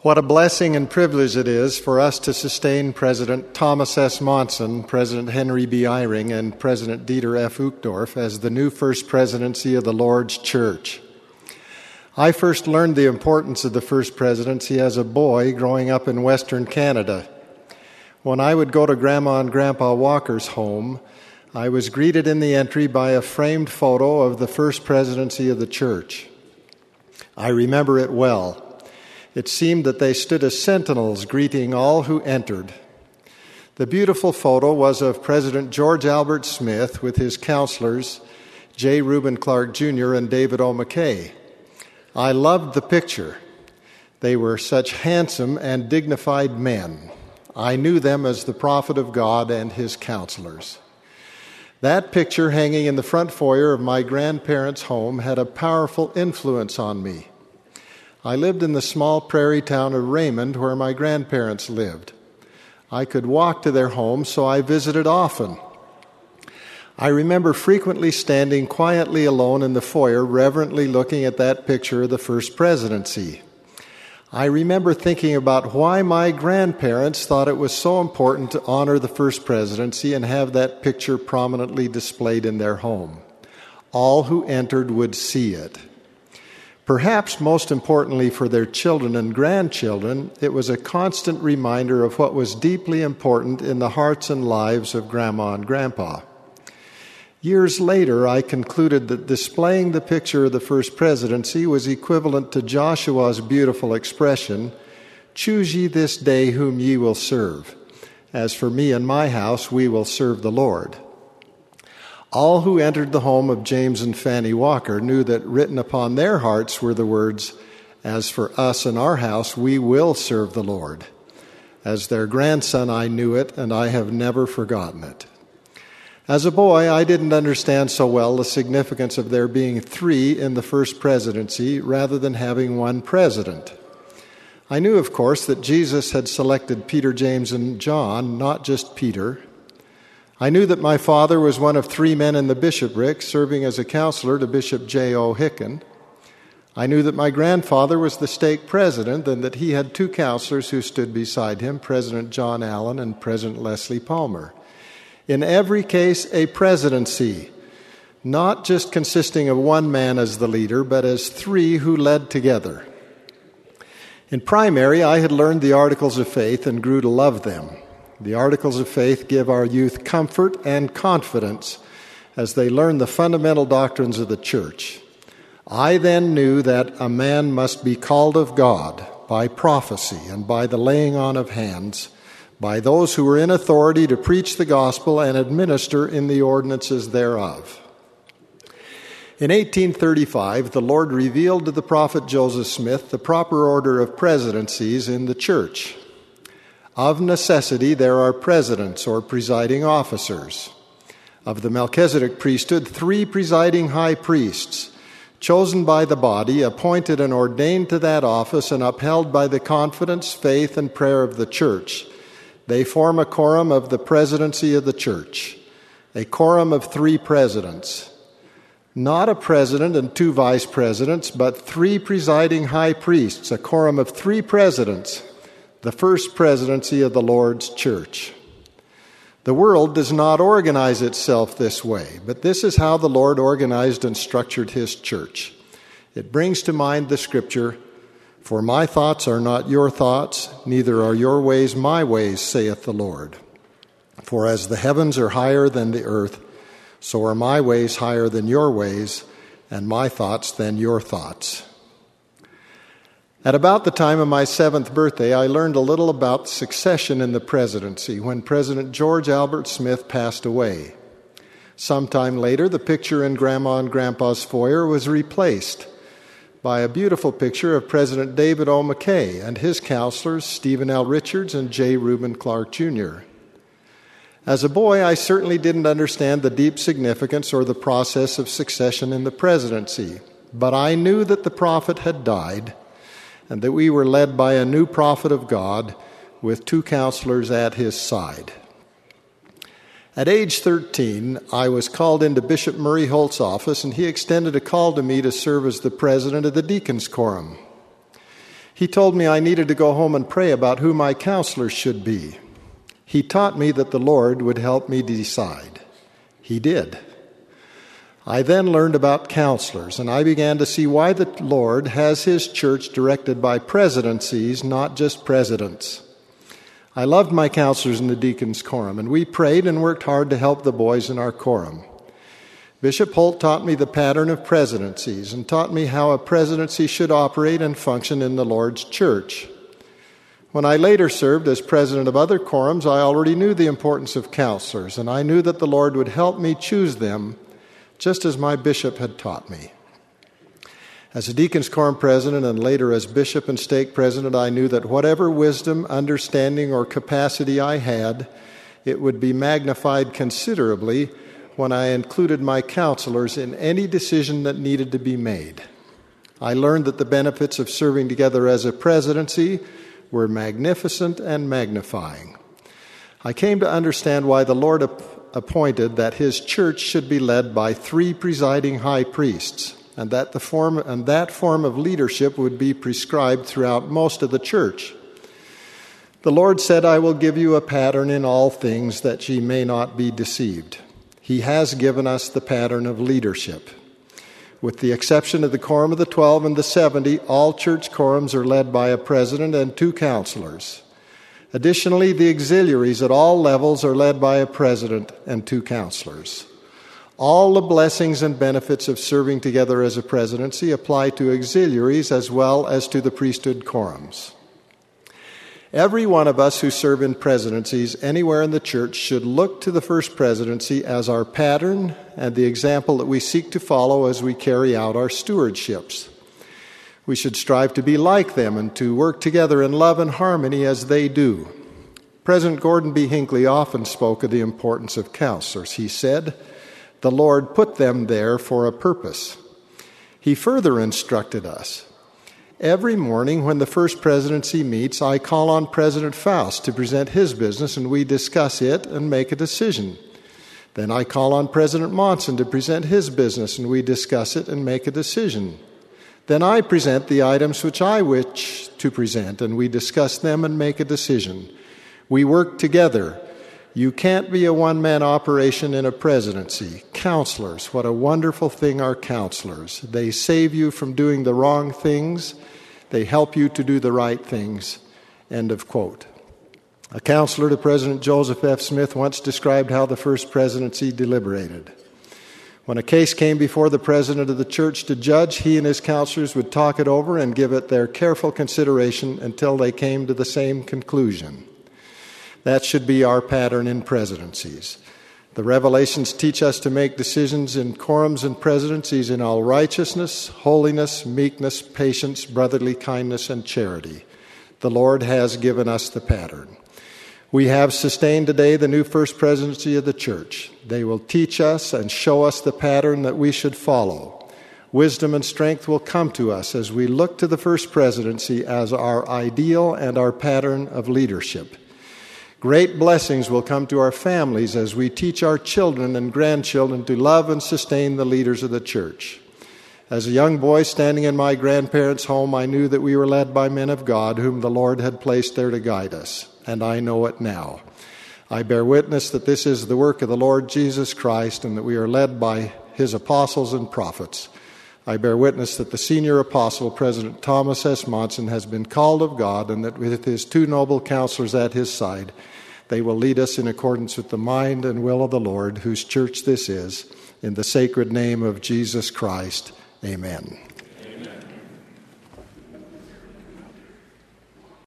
What a blessing and privilege it is for us to sustain President Thomas S. Monson, President Henry B. Eyring, and President Dieter F. Uchtdorf as the new First Presidency of the Lord's Church. I first learned the importance of the First Presidency as a boy growing up in Western Canada. When I would go to Grandma and Grandpa Walker's home, I was greeted in the entry by a framed photo of the First Presidency of the Church. I remember it well. It seemed that they stood as sentinels greeting all who entered. The beautiful photo was of President George Albert Smith with his counselors, J. Reuben Clark Jr. and David O. McKay. I loved the picture. They were such handsome and dignified men. I knew them as the prophet of God and his counselors. That picture hanging in the front foyer of my grandparents' home had a powerful influence on me. I lived in the small prairie town of Raymond where my grandparents lived. I could walk to their home, so I visited often. I remember frequently standing quietly alone in the foyer, reverently looking at that picture of the First Presidency. I remember thinking about why my grandparents thought it was so important to honor the First Presidency and have that picture prominently displayed in their home. All who entered would see it. Perhaps most importantly for their children and grandchildren, it was a constant reminder of what was deeply important in the hearts and lives of Grandma and Grandpa. Years later, I concluded that displaying the picture of the First Presidency was equivalent to Joshua's beautiful expression, "Choose ye this day whom ye will serve. As for me and my house, we will serve the Lord." All who entered the home of James and Fanny Walker knew that written upon their hearts were the words, "As for us and our house, we will serve the Lord." As their grandson, I knew it, and I have never forgotten it. As a boy, I didn't understand so well the significance of there being three in the First Presidency rather than having one president. I knew, of course, that Jesus had selected Peter, James, and John, not just Peter. I knew that my father was one of three men in the bishopric, serving as a counselor to Bishop J.O. Hicken. I knew that my grandfather was the stake president and that he had two counselors who stood beside him, President John Allen and President Leslie Palmer. In every case, a presidency, not just consisting of one man as the leader, but as three who led together. In primary, I had learned the Articles of Faith and grew to love them. The Articles of Faith give our youth comfort and confidence as they learn the fundamental doctrines of the Church. I then knew that a man must be called of God by prophecy and by the laying on of hands, by those who were in authority to preach the gospel and administer in the ordinances thereof. In 1835, the Lord revealed to the prophet Joseph Smith the proper order of presidencies in the Church. Of necessity, there are presidents or presiding officers. Of the Melchizedek priesthood, three presiding high priests, chosen by the body, appointed and ordained to that office, and upheld by the confidence, faith, and prayer of the Church. They form a quorum of the presidency of the Church, a quorum of three presidents. Not a president and two vice presidents, but three presiding high priests, a quorum of three presidents, the First Presidency of the Lord's Church. The world does not organize itself this way, but this is how the Lord organized and structured His church. It brings to mind the scripture, "For my thoughts are not your thoughts, neither are your ways my ways, saith the Lord. For as the heavens are higher than the earth, so are my ways higher than your ways, and my thoughts than your thoughts." At about the time of my 7th birthday, I learned a little about succession in the presidency when President George Albert Smith passed away. Sometime later, the picture in Grandma and Grandpa's foyer was replaced by a beautiful picture of President David O. McKay and his counselors, Stephen L. Richards and J. Reuben Clark Jr. As a boy, I certainly didn't understand the deep significance or the process of succession in the presidency, but I knew that the prophet had died and that we were led by a new prophet of God with two counselors at his side. At age 13, I was called into Bishop Murray Holt's office, and he extended a call to me to serve as the president of the Deacons' Quorum. He told me I needed to go home and pray about who my counselors should be. He taught me that the Lord would help me decide. He did. I then learned about counselors, and I began to see why the Lord has His church directed by presidencies, not just presidents. I loved my counselors in the deacons' quorum, and we prayed and worked hard to help the boys in our quorum. Bishop Holt taught me the pattern of presidencies and taught me how a presidency should operate and function in the Lord's church. When I later served as president of other quorums, I already knew the importance of counselors, and I knew that the Lord would help me choose them, just as my bishop had taught me. As a deacons' quorum president and later as bishop and stake president, I knew that whatever wisdom, understanding, or capacity I had, it would be magnified considerably when I included my counselors in any decision that needed to be made. I learned that the benefits of serving together as a presidency were magnificent and magnifying. I came to understand why the Lord appointed that His church should be led by 3 presiding high priests, and that form of leadership would be prescribed throughout most of the church. The Lord said, "I will give you a pattern in all things that ye may not be deceived." He has given us the pattern of leadership. With the exception of the Quorum of the 12 and the 70, all church quorums are led by a president and 2 counselors. Additionally, the auxiliaries at all levels are led by a president and 2 counselors. All the blessings and benefits of serving together as a presidency apply to auxiliaries as well as to the priesthood quorums. Every one of us who serve in presidencies anywhere in the church should look to the first presidency as our pattern and the example that we seek to follow as we carry out our stewardships. We should strive to be like them and to work together in love and harmony as they do. President Gordon B. Hinckley often spoke of the importance of counselors. He said, "The Lord put them there for a purpose." He further instructed us, "Every morning when the first presidency meets, I call on President Faust to present his business and we discuss it and make a decision. Then I call on President Monson to present his business and we discuss it and make a decision. Then I present the items which I wish to present and we discuss them and make a decision. We work together. You can't be a one-man operation in a presidency. Counselors, what a wonderful thing are counselors. They save you from doing the wrong things. They help you to do the right things." End of quote. A counselor to President Joseph F. Smith once described how the first presidency deliberated. When a case came before the president of the church to judge, he and his counselors would talk it over and give it their careful consideration until they came to the same conclusion. That should be our pattern in presidencies. The revelations teach us to make decisions in quorums and presidencies in all righteousness, holiness, meekness, patience, brotherly kindness, and charity. The Lord has given us the pattern. We have sustained today the new first presidency of the church. They will teach us and show us the pattern that we should follow. Wisdom and strength will come to us as we look to the first presidency as our ideal and our pattern of leadership. Great blessings will come to our families as we teach our children and grandchildren to love and sustain the leaders of the church. As a young boy standing in my grandparents' home, I knew that we were led by men of God whom the Lord had placed there to guide us, and I know it now. I bear witness that this is the work of the Lord Jesus Christ and that we are led by His apostles and prophets. I bear witness that the senior apostle, President Thomas S. Monson, has been called of God and that with his 2 noble counselors at his side, they will lead us in accordance with the mind and will of the Lord, whose church this is. In the sacred name of Jesus Christ, amen.